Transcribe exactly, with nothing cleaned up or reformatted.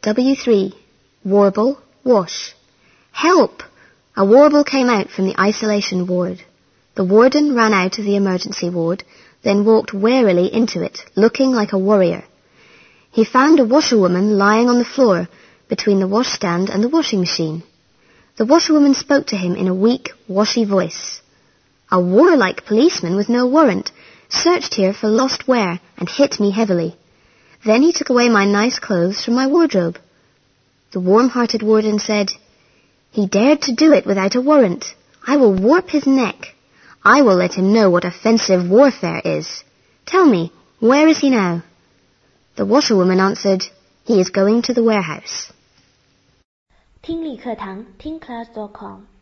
W three. Warble, wash. Help! A warble came out from the isolation ward. The warden ran out of the emergency ward, then walked warily into it, looking like a warrior. He found a washerwoman lying on the floor between the washstand and the washing machine. The washerwoman spoke to him in a weak, washy voice. A warlike policeman with no warrant searched here for lost wear and hit me heavily. Then he took away my nice clothes from my wardrobe. The warm-hearted warden said, "He dared to do it without a warrant. I will warp his neck. I will let him know what offensive warfare is. Tell me, where is he now?" The washerwoman answered, "He is going to the warehouse." 听力课堂听 class dot com